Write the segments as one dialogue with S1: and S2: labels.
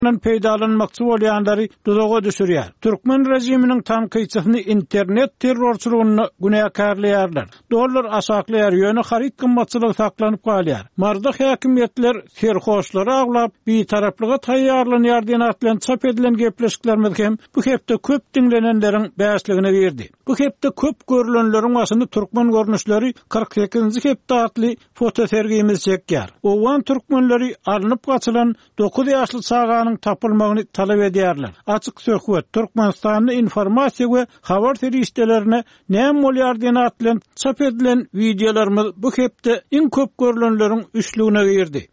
S1: peýdalanmakçy bolýanlary dozoga düşürýär. Türkmen rejiminiň tanqyçysyny internet terrorçylygyny günäkärleýärler. Dolar aşaklaýar ýöne harit gymmatçylygy saklanyp galýar. Marda häkimetler serhoşlary aglap bir taraplyga taýýarlanýar diýen atlan çap edilen gepleşiklerimiz hem bu hepde köp dinlenenleriň bäsligine berdi. Bu hepde köp görülenleriň başynda türkmen görnüşleri 48-nji hepde atly foto sergimiz çekýär. Owan türkmenleri alınıp gaçylan 9 ýaşly çağanyň tapylmagyny talap edýärler. Açyk söhbet Türkmenistanyň informasiýa we habar terişdelerine näme bolýar diýen atlan çap edilen videolarymyz bu hepde iň köp görülenleriň üçlügine girdi.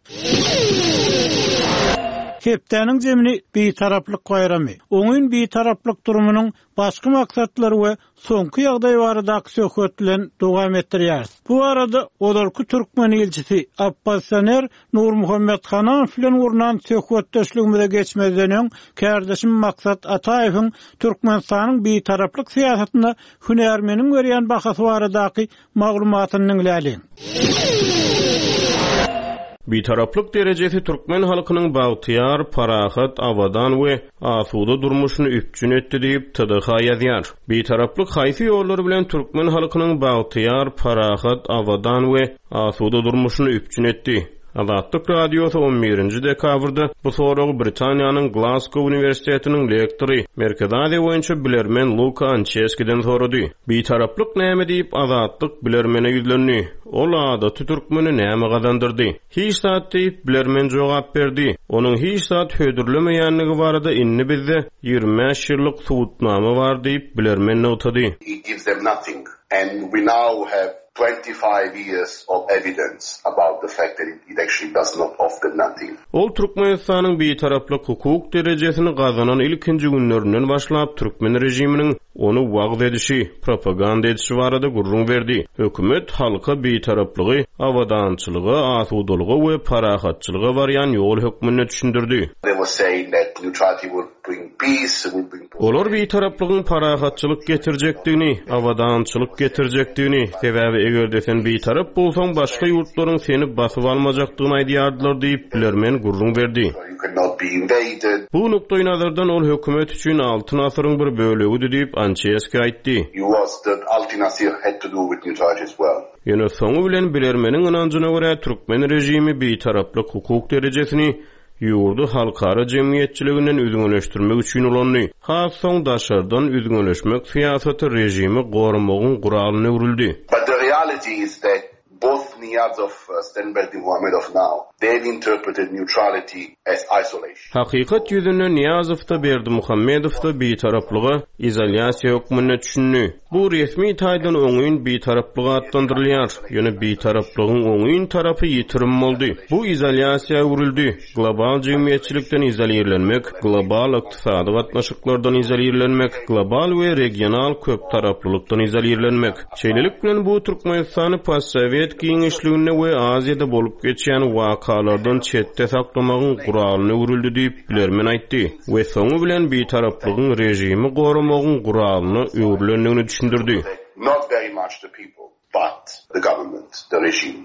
S1: Hepdeniň jemini bir taraplyk gaýramy. Oňun bir taraplyk durumynyň başga maksatlary we soňky ýagdaý barada söhbetlen dowam etdirýär. Bu arada olarky türkmen elçisi Abbas Saner Nur Muhammed Hanan bilen urnan söhbetdeşligimize geçmeden kärdeşim maksat Ataýewiň Türkmenistanyň bir taraplyk siýasatyna hünärmeniň berýän bahasy baradaky maglumatyny dinleýän.
S2: Bir taraplyk derejesi Türkmen halkynyň bagtyar, parahat, awadan we asuda durmuşyny üpçün etdi diýip TDH ýazýar. Bir taraplyk haýsy ýollar bilen Türkmen halkynyň bagtyar, parahat, awadan we asuda durmuşyny üpçün etdi. Azatlyk radiosu 11-nji dekabrda bu soragy Britaniýanyň Glasgow Universitetiniň lektory, Merkez Aziýa boýunça bilermen Luka Ancheski'den sorady. Bir taraplyk näme diýip Azatlyk bilermene ýüzlendi. Ol adaty türkmeni näme gazandyrdy? Hiç saat diýip bilermen jogap berdi. Onuň hiç saat hödürlemeýänligi barada inni bizde 25 ýyllyk suwutnama bar diýip bilermen notady.
S3: It gives them nothing, and we now have 25 years of evidence about the fact that it actually does not offer nothing.
S2: Ol Türkmenistanyň bir taraplyk hukuk derejesini gazanan ilkinji günlerinden başlap Türkmen rejiminiň onu wagt edişi, propaganda edişi barada gurrun berdi. Hökümet halka bir taraplygy, awadançylygy, asudalygy we parahatçylyga barýan ýol hökmüne düşündirdi.
S3: They were saying that neutrality would bring peace, would bring
S2: Olar bir taraplygyň parahatçylyk getirjekdigini, awadançylyk getirjekdigini, sebäbi eger desen bir tarap bolsaň başga ýurtlaryň seni basyp almajakdygyny aýdýardylar diýip bilermen gurrun berdi. Bu nukdaý nazardan ol hökümet üçin altyn asyryň bir bölegi diýip Ancheski aýtdy. Ýöne soňu bilen bilermeniň ynanjyna görä Türkmen rejimi bir taraplyk hukuk derejesini ýurdu halkara jemgyýetçiliginden üzgünleşdirmek üçin ulandy. Has soň daşardan üzgünleşmek siýasaty rejimi gorumagyň guralyna urildi.
S3: But the reality is that both Niyaz of Stenberg and Muhammedov now, they've interpreted neutrality as isolation.
S2: Hakikat yüzüne Niyazov'da Berdi Muhammedov'da bir taraplığa izolasiya hükmüne düşündü. Bu resmi taýdan oňyň bir taraplyga atlandyrylýar. Ýöne bir taraplygyn oňyň tarapy ýitirim boldy. Bu izolasiýa urildi. Global jemgyýetçilikden izolirlenmek, global ykdysady gatnaşyklardan izolirlenmek, global we regional köp taraplylykdan izolirlenmek. Şeýlelik bilen bu Türkmenistany postsovet giňişligine we Aziýada bolup geçýän wakalardan çetde saklamagyň guralyny urildi diýip bilermen aýtdy. We soňu bilen bir taraplygyn rejimi gorumagyň guralyny öwrülendigini düşündirdi.
S3: Not very much the people, but the government, the regime.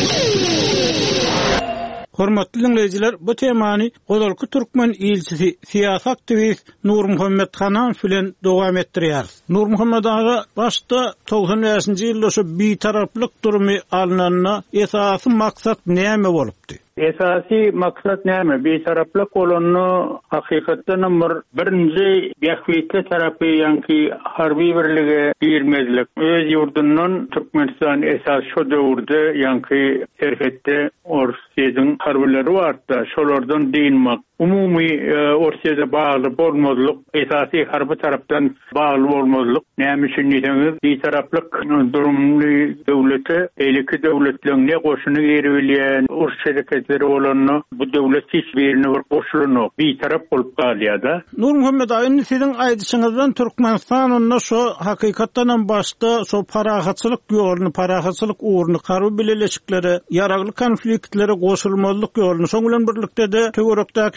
S1: Hormatly dinleyijiler, bu temany Gozalky Türkmen elçisi siýasat aktivist Nur Muhammed Hanan bilen dowam etdirýär. Nur Muhammed aga başda 95-nji ýylda bir taraplyk durumy alynanyna esasy maksat näme bolupdy?
S4: Esasy maksat näme? Bir taraplyk bolanyny hakykatda birinji ýahwitli tarapy ýa-ki harby birlige girmezlik. Öz ýurdundan Türkmenistan esas şo döwürde ýa-ki serhetde Orsiýanyň harbilleri barda, şolardan diýilmek. Umumy Orsiýada bagly bolmazlyk, esasy harby tarapdan bagly bolmazlyk. Näme üçin diýseniz, bir taraplyk durumly döwlete, eliki döwletlerine goşuny berýän Orsiýa olanı bu döwlet hiçbirini bir goşulyny bir tarap bolup galýar.
S1: Nur Muhammed aýyny siziň aýdyşyňyzdan Türkmenistanyň şo hakykatdan başda şo parahatçylyk ýoluny, parahatçylyk uğruny, garby bileşikleri, ýaragly konfliktleri goşulmalyk ýoluny, şoň bilen birlikde de töwerekdäki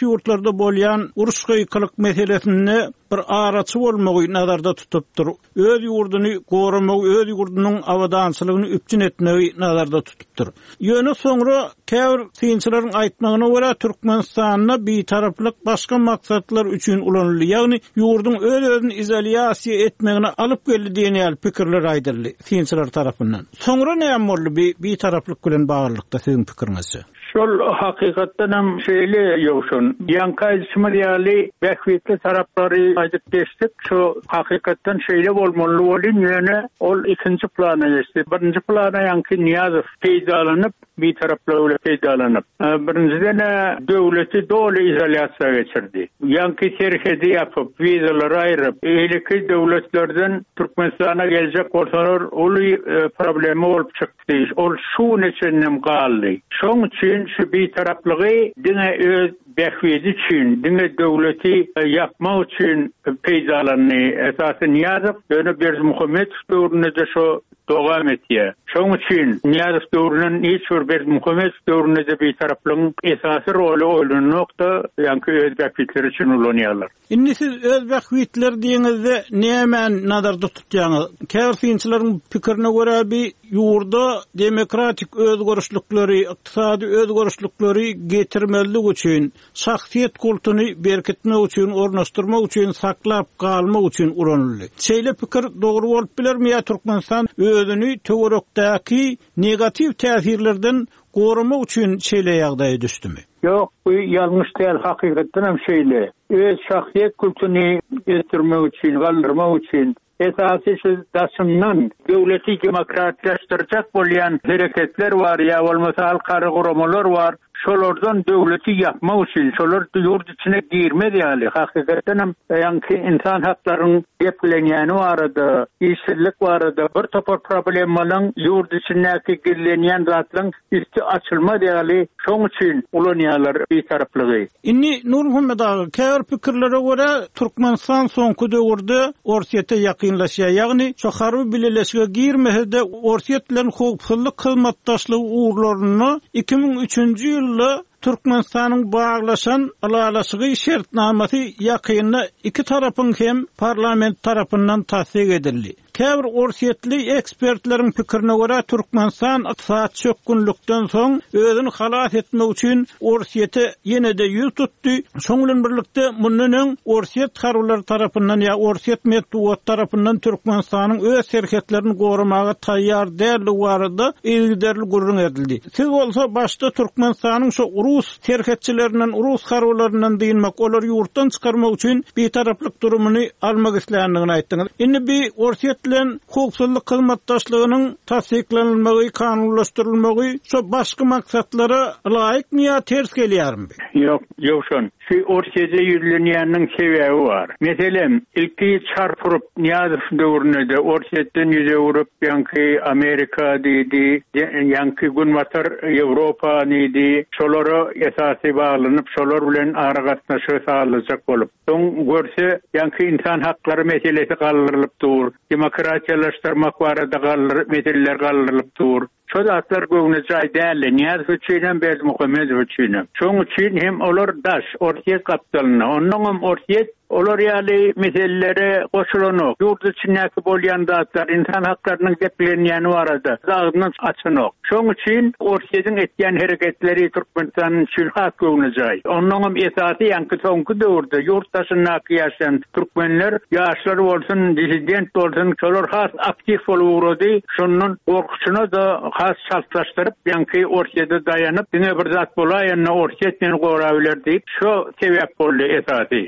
S1: ýurtlarda bolýan uruş gyklyk meselesini bir araçy bolmagy nazarda tutupdyr. Öz ýurduny gorumagy, öz ýurdunyň awadançylygyny üpçün etmegi nazarda tutupdyr. Ýöne soňra käbir synçylaryň aýtmagyna görä Türkmenistanyna bitaraplyk başga maksatlar üçin ulanyldy. Ýagny ýurdun öz-özüni izolasiýa etmegine alyp geldi diýen pikirler aýdyldy synçylar tarapyndan. Soňra näme boldy bitaraplyk bilen baglykda siziň pikiriňizçe?
S4: Şol hakykatdan hem şeýle ýokşun. Ýanky Ismaýly bähwetli taraplary aýdyp geçdik. Şu hakykatdan şeýle bolmaly bolýan ýöne ol ikinji plana geçdi. Birinji plana ýanky Niýazow peýdalanyp, bir taraplar öyle peýdalanyp. Birinciden döwleti doly izolasiýa geçirdi. Ýanky serhedi ýapyp, wizalar aýryp, eýleki döwletlerden Türkmenistana geljek bolsalar uly problemi bolup çykdy. Ol şu neçenem galdy. Şoň üçin şu bir taraplygy diňe öz bähwedi üçin, diňe döwleti ýapmak üçin peýdalandy. Esasy Niýazow ýöne Berdimuhammedow döwründe şo dowam etýär. Şoň üçin Niýazow döwründen hiçbir Berdimuhammedow döwründe bir taraplyň esasy roli oýlanmakda, ýanky öz bähwetleri üçin ulanýarlar.
S1: Indi siz öz bähwetler diýeňizde näme nazarda tutýaňyz? Käwirçilerin pikirine görä bir ýurda demokratik özgörüşlükleri, ykdysady özgörüşlükleri getirmelik üçin, şahsiýet kultuny berkitmek üçin, ornaşdyrmak üçin, saklap galmak üçin uranyldy. Şeýle pikir dogry bolup bilermi ýa Türkmenistan özüni töwerekdäki negativ täsirlerden gorumak üçin şeýle ýagdaýa düşdümi?
S4: Yok, bu yanlış değil, hakikaten hem şeýle. Öz şahsiýet kultuny getirmek üçin, galdyrmak üçin esasy şu daşymdan döwleti demokratlaşdyrjak bolýan hereketler var, ýa bolmasa halkary guramalar var. Şolardan döwleti ýapmak üçin, şolar ýurt içine girmedi ýaly. Hakikaten hem ýanky insan haklarynyň geplenýäni barada, işçilik barada, bir topar problemlaryň ýurt içindäki girlenýän zatlaryň üstü açylmady ýaly. Şoň üçin ulanýarlar bir taraplygy.
S1: Inni Nur Muhammed ağa, käbir pikirlere görä Türkmenistan soňky döwürde Orsiýete ýakynlaşýar. Ýagny şu harby bileleşige girmese-de Orsiýet bilen hukuklyk hyzmatdaşlygy uğurlaryny 2003-nji ýylda Türkmenistanyň baglaşan alalaşygy şertnamasy ýakynyna iki tarapyň hem parlament tarapyndan tasdik edildi. Käbir Orsiýetli ekspertleriň pikirine görä Türkmenistan ykdysat çökünlükden soň özüni halas etmek üçin Orsiýete ýene-de ýüz tutdy. Şoň bilen birlikde mundan Orsiýet harwlary tarapyndan ýa Orsiýet medeniýet tarapyndan Türkmenistanyň öz serhetlerini gorumaga taýýar däldigi barada ilgiderli gurrun edildi. Siz bolsa başda Türkmenistanyň şu urus serhetçilerinden, urus harwlarynyň diýilmek, olar ýurtdan çykarmak üçin bir taraplyk durumuny almak isleýändigini aýtdyňyz. Indi bir Orsiýet bilen hukuklyk hyzmatdaşlygynyň tasdiklenilmegi, kanunlaşdyrylmagy şu başga maksatlara laýykmy ýa ters gelýärmi?
S4: Yok, ýokşun. Şu Orsiýete ýürlenýäniň sebäbi bar. Meselem, ilki çarpyryp Niýazow döwründe Orsiýetden ýüze urup, ýanky Amerika diýdi, ýanky günbatar Ýewropa diýdi. Şolara esasy baglanyp, şolar bilen aragatnaşy sağlanjak bolup. Soň görse, ýanky insan haklary meselesi galdyrylyp dur. Demokratiýalaşdyrmak barada meseleler galdyrylyp dur. Şu zatlar göňüne jaý däl. Niýazow üçin Berdimuhammedow üçin. Şoň üçin hem olar daş, Orsiýet kapitalyna, ondan hem Orsiýet olar ýaly meselelere goşulanyp, ýurt içindäki bolýan zatlar, insan haklarynyň geplenýäni barada zagdyny açanyp. Şoň üçin Orsiýetiň etýän hereketleri Türkmenistanyň üçin has göňüne jaý. Ondan hem esasy ýanky soňky döwürde ýurtdaşyndaky ýaşaýan türkmenler, ýaşlar bolsun, dissident bolsun, şolar has aktiv bolurdy. Şonun gorkuçyna da has şartlaşdyrıp, ýanky Orsiýete daýanyp, diňe bir zat bolaýan, Orsiýet meni gorabiler diýip, şu sebäp boldy esasy.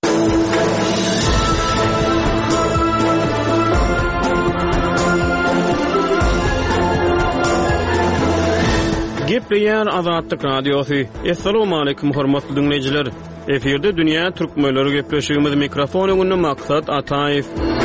S2: Gepleýän Azatlyk Radiosy. Assalamu alaykum hormatly dinleýijiler. Eferde dünýä türkmenleri gepleşigimiz mikrofon öňünde maksat Ataýew.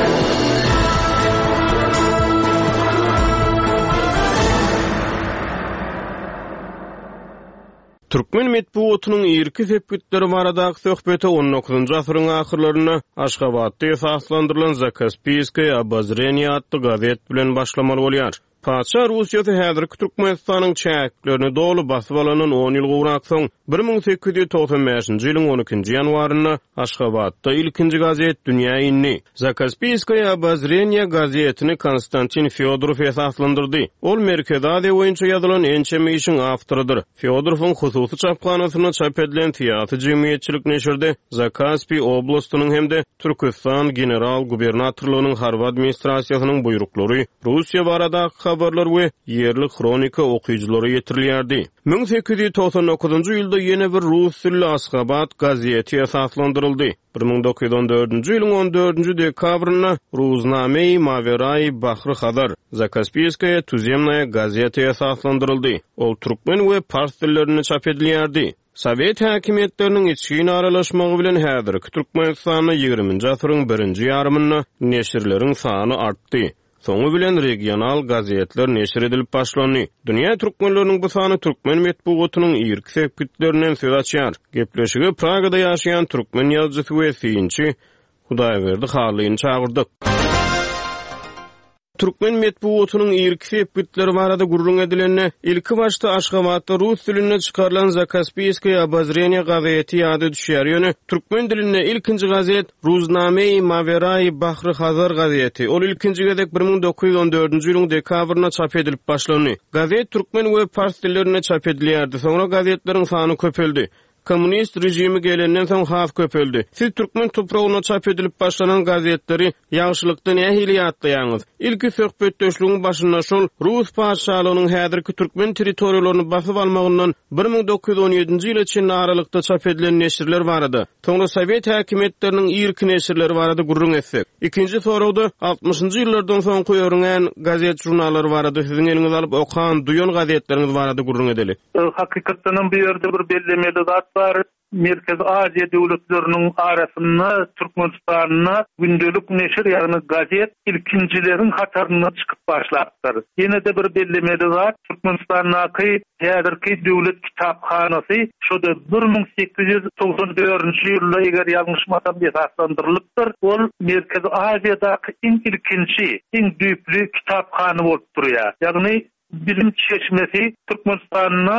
S2: Türkmen medeniýetiniň irki sepetleri baradaky söhbeti 19-njy asyryň ahyrlaryna Aşgabatda esaslandyrylan Zakaspiyskiy Obozrenie adly gazet bilen başlamaly bolýar. Paşa Russiýa häzirki Türkmenistanyň çäklerini dolu basyp alanan 10 ýyl gowrak soň 1895-nji ýylyň 12-nji ýanwaryna Aşgabatda ilkinji gazet Dünýä inni Zakaspiyskaya Obozreniya gazetini Konstantin Fyodorov esaslandyrdy. Ol Merkez Aziýa boýunça ýazylan ençeme işiň awtorydyr. Fyodorowyň hususy çapkanasyna çap edilen teatr jemgyýetçilik neşirde Zakaspi oblastynyň hemde Türkistan general gubernatorlugynyň harby administrasiýasynyň buýruklary, Russiýa barada habarlar we yerli kronika okuyucuları yetirilýärdi. 1899-njy ýylda ýene bir rus tilli Aşgabat gazeti esaslandyryldy. 1914-nji ýylyň 14-nji dekabryna Ruzname-i Maverai Bahry Khazar Zakaspiyskaya tuzemnaya gazeti esaslandyryldy. Ol türkmen we fars tillerini çap edilýärdi. Sovet häkimetleriniň içki aralaşmagy bilen häzirki Türkmenistanyň 20-nji asyryň 1-nji ýarymyna neşirleriň sany artdy. Soňu bilen regional gazetler neşir edilip başlandy. Dünýä türkmenleriniň bu sany türkmen medeniýetiniň ýerki sepkitlerinden söz açýar. Gepleşigi Pragada ýaşaýan türkmen ýazgysy we synçy Hudaýberdi Harlyny çagyrdyk. Türkmen medeniýetiniň ýerki sepkitleri barada gurrun edilenine ilki başta Aşgabatda rus diline çykarylan Zakaspiyskaya Obozreniya gazeti ýady düşýär ýöne türkmen diline ilkinji gazet Ruzname-i Maverai Bahry Khazar gazeti. Ol ilkinji gezek 1914-nji ýylyň dekabryna çap edilip başlandy. Gazet türkmen we fars dillerine çap edilýärdi. Soňra gazetleriň sany köpeldi. Kommunist rejimi gelenden soň has köpeldi. Siz türkmen topragyna çap edilip başlanan gazetleri ýagşylykda nähili ýatlaýaňyz? Ilki söhbetdeşligiň başynda şol Rus paşalygynyň häzirki türkmen territoriýalaryny basyp almagyndan 1917-nji ýyl içinde aralykda çap edilen neşirler barady. Soňra Sovet häkimetleriniň ýerki neşirleri barady gurrun etsek. Ikinji soragda 60-njy ýyllardan soň goýarýan gazet jurnallary barady. Siziň eliňiz alyp okan, duýan gazetleriniz barady gurrun edeli.
S4: Hakykatdan bu ýerde bir bellemeli zat var. Merkez Aziýa döwletleriniň arasynda Türkmenistanyna gündelik neşir ýagny gazet ilkinjileriň hataryna çykyp başlapdyr. Ýene de bir bellemeli zat Türkmenistanyňky häzirki döwlet kitaphanasy şoda 1894-nji ýylda eger ýalňyşmasam esaslandyrylypdyr. Ol Merkez Aziýadaky ilkinji, iň düýpli kitaphana bolup durýar. Ýagny bilim çeşmesi Türkmenistan'na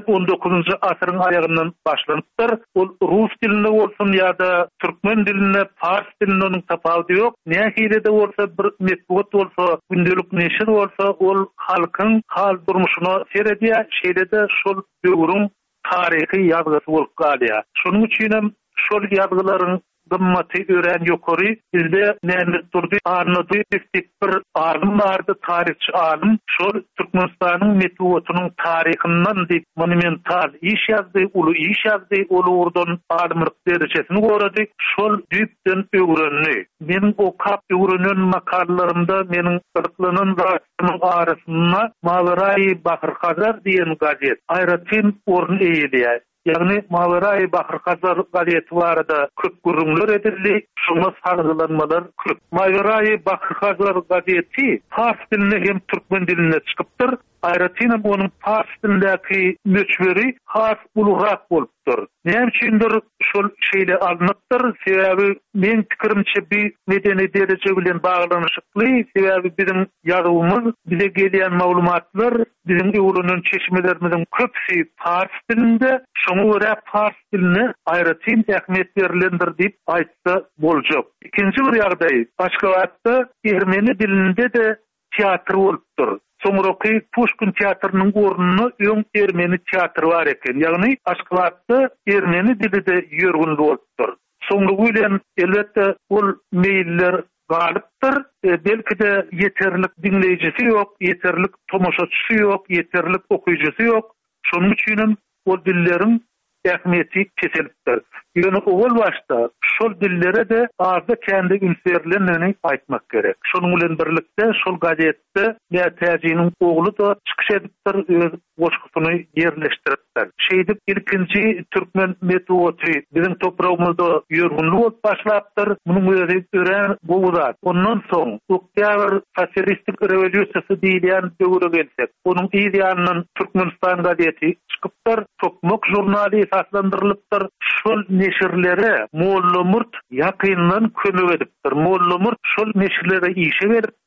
S4: 19. asırın ayağından başlanıptır. O Rus diline olsun ya da Türkmen diline, Fars diline onun tafavütü yok. Ne hilede olsa, bir metbuat olsa, gündelik neşir olsa, ol halkın hal durmuşuna seyrediyor. Şeyde de şol döwrüň tarihi yazgısı bolup galýar. Şunun için şol yazgıların gymmaty ören ýokary bizde näme durdy arnady bir alim bardy tarihçi alim şol Türkmenistanyň medeniýetiniň taryhyndan diýip monumental iş ýazdy, uly iş ýazdy, ulu urdan alimlik derecesini gorady, şol düýpden öwrenli. Meniň okap öwrenen makallarymda meniň ýaklanan raýatymyň arasynda Maverai Bahry Khazar diýen gazet aýratyn orun eýilýär. Ýagny Maverai Bahry Khazar gazeti barada köp gurrunlar edildi, şoňa sargylanmalar köp. Maverai Bahry Khazar gazeti fars diline hem türkmen diline çykypdyr. Aýratyn onuň fars dilindäki möçberi has ulugrak bolupdyr. Näme üçindir şol şeýle alnypdyr? Sebäbi men pikirimçe bir medeni derece bilen baglanyşykly, sebäbi bizim ýazgymyz, bize gelýän maglumatlar, bizim öwrenen çeşmelerimiziň köpsi fars dilinde, şoňa görä fars diline aýratyn ähmiýet berilendir diýip aýtsa boljak. Ikinji bir ýagdaý, Aşgabatda ermeni dilinde de teatr bolupdyr. Soňraky Pushkin teatrynyň ornuny öň ermeni teatry bar eken. Ýagny Aşgabatda ermeni dilide ýörgün bolupdyr. Soňra bilen elbetde ol meýiller galypdyr. Belki de yeterlik dinleýijisi ýok, yeterlik tomoşaçysy ýok, yeterlik okuyjysy ýok. Şonuň üçin ol dilleriň ähmiýeti keselipdir. Ýöne owal başda şol dillere de arda kendi ünserlerini aýtmak gerek. Şonuň bilen birlikde şol gazetde nätäjiniň ogly da çykyş edipdir, öz goşgusyny ýerleşdiripdir. Şeýdip ilkinji türkmen medeniýeti bizim toprağımızda ýörgünli bolup başlapdyr. Munyň özi ören bowzat. Ondan soň Oktyabr sosialistik rewolýusiýasy diýilen döwre gelsek, onuň ideýanyň Türkmenistan gazeti çykypdyr, Tokmak jurnaly esaslandyrylypdyr. Şol neşirlere Molla Murt ýakyndan kömek edipdir. Molla Murt şol neşirlere işe beripdir.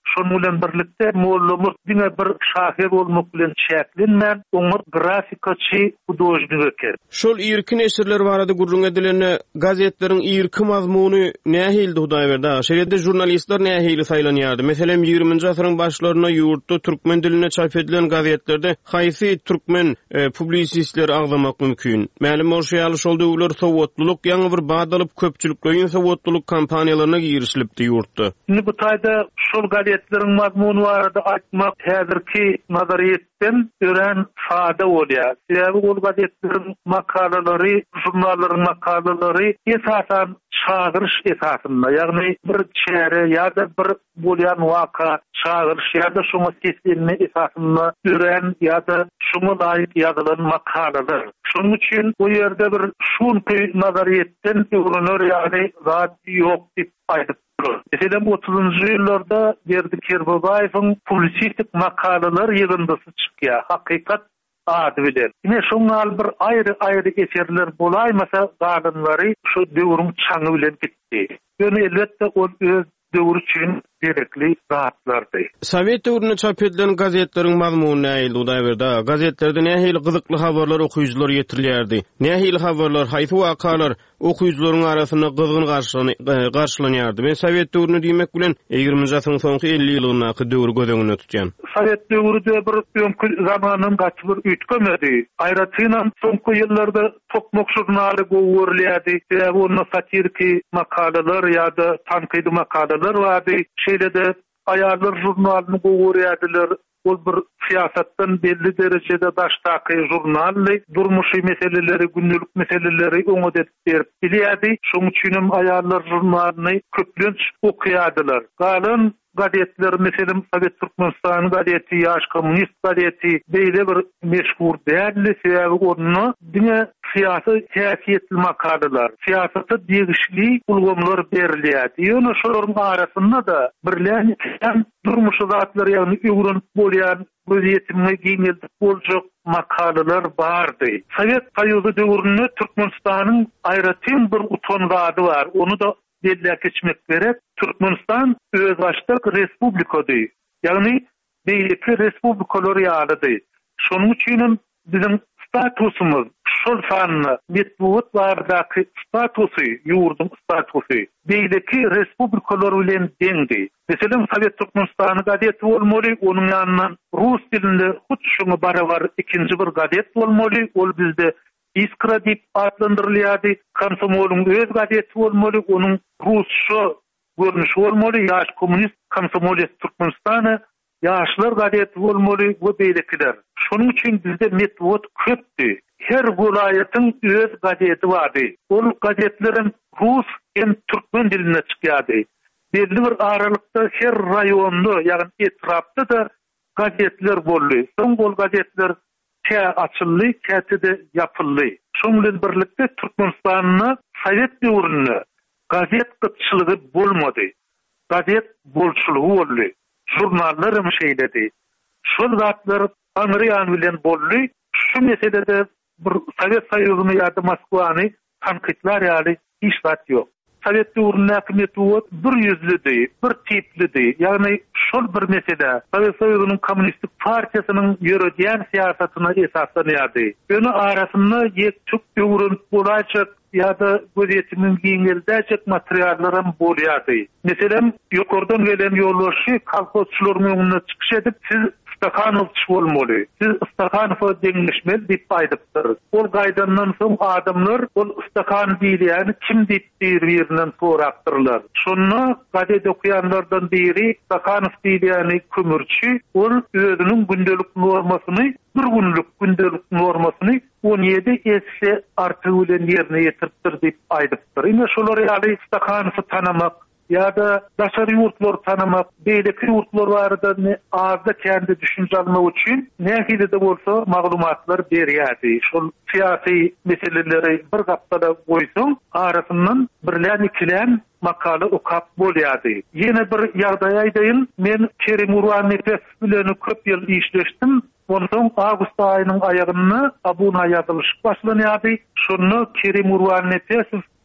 S5: şonu bilen birlikde mollumuz diňe bir şahir bolmak bilen şäklenmän, oňar grafikaçy hudojny öker.
S2: Şol irkin eserler barada gurrun edilen gazetleriň irki mazmuny nähildi Hudaýberdi? Şeýle-de jurnalistler nähili saýlanýardy. Meselem 20-nji asyryň başlaryna ýurtda türkmen diline çap edilen gazetlerde haýsy türkmen publisistler agzamak mümkin. Mälim bolşaýaly şol döwler sowatlylyk ýa bir badalyp köpçüliklerin sowatlylyk kampaniýalaryna girişilipdi ýurtda.
S5: Şimdi bu taýda şol gazetleriň mazmuny barada aýtmak häzirki nazariýetden ören sada bolýar. Sebäbi ol gazetleriň makalalary, jurnallaryň makalalary esasan çağırış esasında, ýagny bir çäre ýa-da bir bolýan waka çağırış ýa-da şoňa seslenme esasında ören ýa-da şoňa daýyp ýazylan makalalar. Şonuň üçin bu ýerde bir şunky nazariýetden öwrenler ýagny zat ýok diýip aýdyp durur. Meselem 30-njy ýyllarda Berdi Kerbabaýewiň publisistik makalalar ýygyndysy çykýar. Hakykat ady bilen. Ine şoňal bir aýry eserler bolaýmasa gadynlary şu döwrüň çaňy bilen gitdi. Ýöne elbetde ol öz döwür üçin gerekli zatlardy.
S2: Sowet döwründe çap edilen gazetleriň mazmuny nähili Hudaýberdi? Gazetlerde nähili gyzykly habarlar okuýjylara ýetirilýärdi. Nähili habarlar, haýsy wakalar okuýjylaryň arasyna gyzgyn garşylanýardy. Men Sowet döwrüne diýmek bilen 20-nji asyryň soňky 50 ýylyny döwür gözeňine tutýan.
S5: Sowet döwründe bir öňkü zamanyň gaçyr ütgemedi. Aýratynam soňky ýyllarda tokmok jurnaly gowurlýardy. Onu satirki makalalar ýa-da tanqidi makalalar bardy. Şeýle-de aýarlar jurnalyny gowurýardylar. Ol bir siýasatdan belli derejede daşdaky jurnaly durmuşy meseleleri, günlük meseleleri öňe berip bilýärdi. Şoň üçin aýarlar jurnalyny köplenç okuýardylar. Galan gazetler, meselem Sowet Türkmenistan gazeti, Ýaş Kommunist gazeti beýle bir meşhur däli sebäbi onu diňe siýasy täsirli makalalar, siýasata degişli ulgamlar berilýärdi. Ýöne şolaryň arasynda da birläni durmuşy zatlar ýagny öwrenip bolýan gözýetime giňeldik boljak makalalar bardy. Sowet Soýuzy döwründe Türkmenistanyň aýratyn bir utanwady bar. Onu da belli geçmek gerek. Türkmenistan öz başlyk respublikady. Ýagny beýleki respublikalary ýalydy. Şonuň üçin bizim statusumuz şol sanly metbuat bardaky statusy, ýurdun statusy beýleki respublikalary bilen deňdi. Meselem Sowet Türkmenistany gazeti bolmaly, onuň ýanyndan rus dilinde hut şoňa barabar ikinji bir gazet bolmaly. Ol bizde Iskra diýip adlandyrylýardy. Komsomoluň öz gazeti bolmaly, onuň rusça görnüşi bolmaly. Ýaş Kommunist Komsomolets Türkmenistany ýaşlar gazeti bolmaly, bu beýlekiler. Şonuň üçin bizde metbuat köpdi. Her welaýatyň öz gazeti bardy. Ol gazetleriň rus hem türkmen diline çykýardy. Belli bir aralykda her raýonda, ýagny etrapda da gazetler boldy. Soň bol gazetler açılly, kätede yapılly. Şoň bilen birlikde Türkmenistanyň Sowet döwründe gazet gytçylygy bolmady. Gazet bolçulugy boldy. Jurnallar şeýledi. Şol zatlar Anryan bilen boldy. Şu meselede bir Sowet Soýuzyny ýa-da Moskwany tanqidler ýaly hiç zat ýok. Sowet döwründe hakimiýeti bir ýüzlidi, bir tiplidi. Ýagny şol bir mesele Sowet Soýuzynyň Kommunistik partiýasynyň ýöredýän siýasatyna esaslanýardy. Ýöne arasynda ýetçük öwrenip bolajak ýa-da gözetimin giňeldäjek materiallarym bolýardy. Meselem ýokardan gelen ýolbaşy kolxozçylaryň öňüne çykyş edip siz Stakhanovç bolmaly. Siz Stakhanova deňişmeli diýip aýdypdyr. Ol gaýdandan soň adamlar ol Stakhan diýilýäni kim diýip bir-birinden sorakdyrlar. Şonu gazet okuyanlardan biri Stakhanov diýilýäni kömürçi, ol özüniň gündelik normasyny, bir gündelik normasyny 17 esse arty bilen ýerine ýetiripdir diýip aýdypdyr. Ine şolar ýaly Stakhanowy tanamak ýa-da daşary ýurtlar tanamak, beýleki ýurtlar barada azda kendi düşünje almak üçin nähili de bolsa maglumatlar berýärdi. Şol siýasy meseleleri bir gapda goýsaň, arasyndan birlän ikilän makala okap bolýardy. Ýene bir ýagdaý aýdyn, men Kerim Urwan Nefes bilen köp ýyl işleşdim. Ondan Ağustos aýynyň aýagyna abuna ýazylyş başlanýardy. Şonu Kerim Urwan Nefes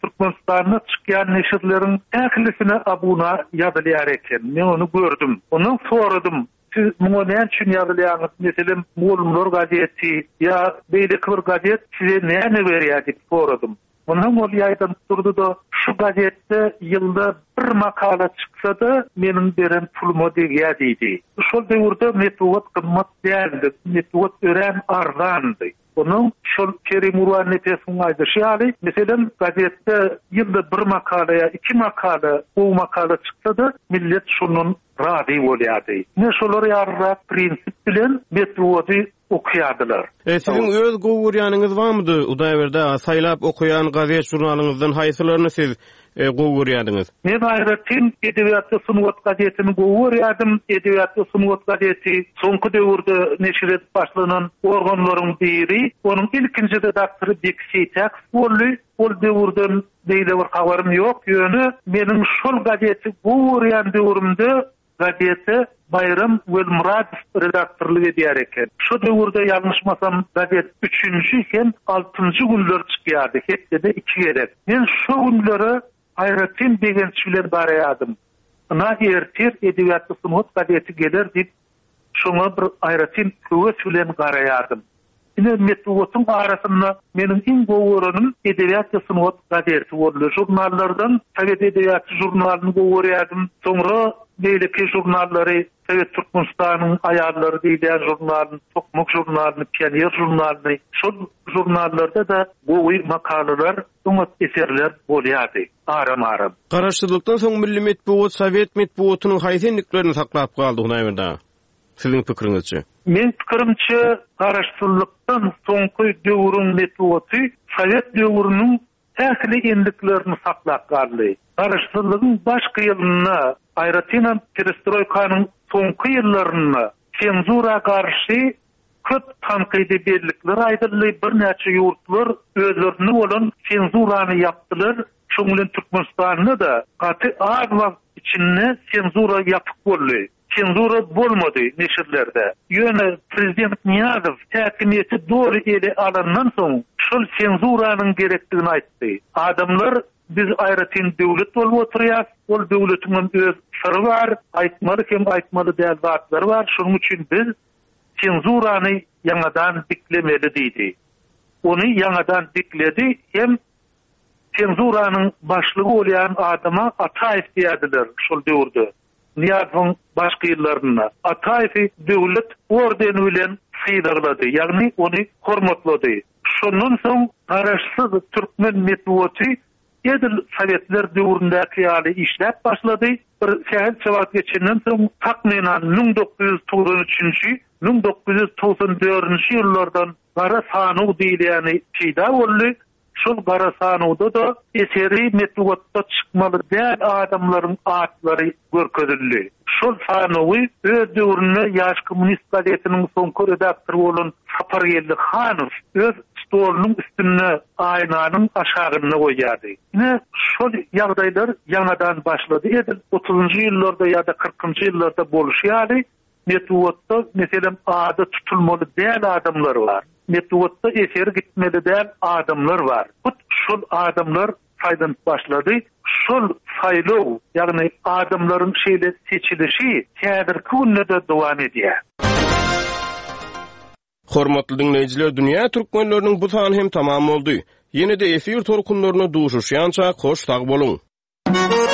S5: Türkmenistan'a çıkan neşirlerin ählisine abuna yazılýar eken. Men onu gördüm. Ondan soradım. Siz bunu näme üçin ýazylýaňyz? Meselem, Molumlar gazeti ya beýleki bir gazet size näme berýär diýip soradım. Ondan ol ýaýdan durdy da şu gazetde ýylda bir makala çyksa da meniň beren puluma degýär diýdi. Şol döwürde metowat kymmat däldi, metowat ören arzandy. Onun şol Kerim Urwan nepesiň aýdyşy, meselem gazetde ýylda bir makalaya, iki makala, o makala çyksa da millet şunun rady bolýardy. Ne şolar ýarra prinsip bilen metowy okuyadylar.
S2: Sizin öz gowurýanyňyz barmydy? Udaýberde saýlap okuyan gazet jurnalyňyzdan haýsylaryny siz gowurýadyňyz?
S5: Men aýratyn Edebiyatda Sunwat gazetini gowurýadym. Edebiyatda Sunwat gazeti soňky döwürde neşir edip başlanan organlaryň biri, onuň ilkinji redaktory Bekseytak boldy. Ol döwürden beýle bir habarym ýok. Ýöne meniň şol gazeti gowurýan döwürümde gazeti Bayram Welmurad redaktorlygy edýär eken. Şu döwürde ýalňyşmasam gazet 3-nji iken 6-njy günler çykýardy. Hepde 2 gerek. Men şu günleri Aýratyn degençi bilen barýadym. Ana ertir Edebiyatda Sunwat gazeti geler diýip şoňa bir Aýratyn köwes bilen garayadym. Ine metowatın arasında meniň iň gowuranym Edebiyatda Sunwat gazeti boldy. Jurnallardan Sovet Edebiyatı jurnalyny gowurýadym. Soňra beýleki jurnallary, Sovet Türkmenistanyň aýarlary diýilýän jurnalyny, Tokmak jurnalyny, Pioner jurnalyny, şol jurnallarda da gowy makalalar, soňra eserler bolýardy. Aram-aram.
S2: Garaşdyrlykdan soň milli metbuat, Sovet metbuatynyň haýsynlyklerini saklap galdy Hunaýmyrda. Sizin pikiriňizçe?
S5: Men pikirimçe garaşdyrlykdan soňky döwrüň metbuaty Sovet döwrüniň ähli endiklerini saklap galdy. Garaşdyrlygyň başky ýylyna Aýratyn perestroýkanyň soňky ýyllaryna senzura garşy köp tanqidi berlikler aýdyldy. Bir näçe ýurtlar özlerini bolan senzurany ýapdylar. Şoň bilen Türkmenistanyň da gaty agwag içinde senzura ýapyk boldy. Senzura bolmady neşirlerde. Ýöne prezident Niýazow häkimiýeti dogry ele alandan soň şol senzuranyň gerekdigini aýtdy. Adamlar biz Aýratyn döwlet bolup oturýar, ol döwletiň öz syry bar, aýtmaly kim aýtmaly däl zatlar bar. Şonuň üçin biz senzurany ýangadan diklemeli diýdi. Onu ýangadan dikledi, hem senzuranyň başlygy bolýan adama Ataýew diýdiler şol döwürde. Niýazowyň başky ýyllarynda Ataýew döwlet ordeni bilen syýdyrlady, ýagny ony hormatlady. Şondan soň garaşsyz türkmen metbuaty edil Sovetler döwründäki ýaly işläp başlady. Bir şäher çawat geçenden soň takmynan 1993-nji 1994-nji ýyllardan gara sanyw diýilýäni peýda boldy. Şol gara sanywda da eseri metbuatda çykmaly däl adamlaryň atlary görkezildi. Şol sanywy öz döwründe ýaş kommunist gazetiniň soňky redaktory bolan Saparýelli Hanow öz stolunyň üstüne aýnanyň aşagyna goýýardy. Ine şol ýagdaýlar ýanadan başlady. Edil 30-njy ýyllarda ýa-da 40-njy ýyllarda boluşýardy. Metbuatda meselem ady tutulmaly däl adamlar bar. Metbuatda eseri gitmeli däl adamlar bar. Şol adamlar saýdan başlady. Şol saýlaw, ýagny adamlaryň şeýle seçilişi häzirki günde dowam edýär.
S2: Hormatly dinleýijiler, dünýä türkmenleriniň bu sany hem tamam boldy. Ýene-de efir torkunlaryna duşuşýança hoş tag boluň.